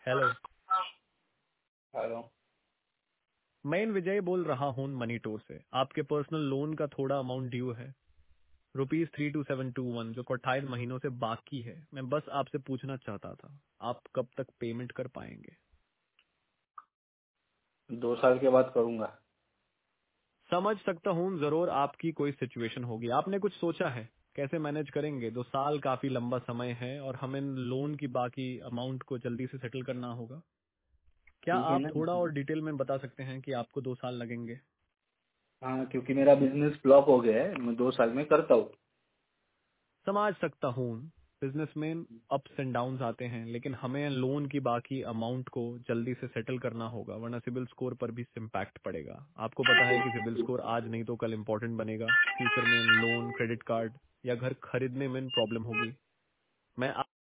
Hello. Hello. मैं इन विजय बोल रहा हूँ मनी टूर से। आपके पर्सनल लोन का थोड़ा अमाउंट ड्यू है, ₹32721, जो 28 महीनों से बाकी है। मैं बस आपसे पूछना चाहता था, आप कब तक पेमेंट कर पाएंगे? 2 साल के बाद करूंगा। समझ सकता हूँ, जरूर आपकी कोई सिचुएशन होगी। आपने कुछ सोचा है कैसे मैनेज करेंगे? 2 साल काफी लंबा समय है और हमें लोन की बाकी अमाउंट को जल्दी से सेटल करना होगा। क्या ठीक है आप ना। थोड़ा और डिटेल में बता सकते हैं कि आपको 2 साल लगेंगे? हाँ, क्योंकि मेरा बिजनेस फ्लॉप हो गया है, मैं 2 साल में करता हूँ। समझ सकता हूँ, बिजनेस में अप्स एंड डाउन्स आते हैं, लेकिन हमें लोन की बाकी अमाउंट को जल्दी से सेटल करना होगा, वरना सिबिल स्कोर पर भी इम्पैक्ट पड़ेगा। आपको पता है कि सिबिल स्कोर आज नहीं तो कल इम्पोर्टेंट बनेगा। फ्यूचर में लोन, क्रेडिट कार्ड या घर खरीदने में प्रॉब्लम होगी। मैं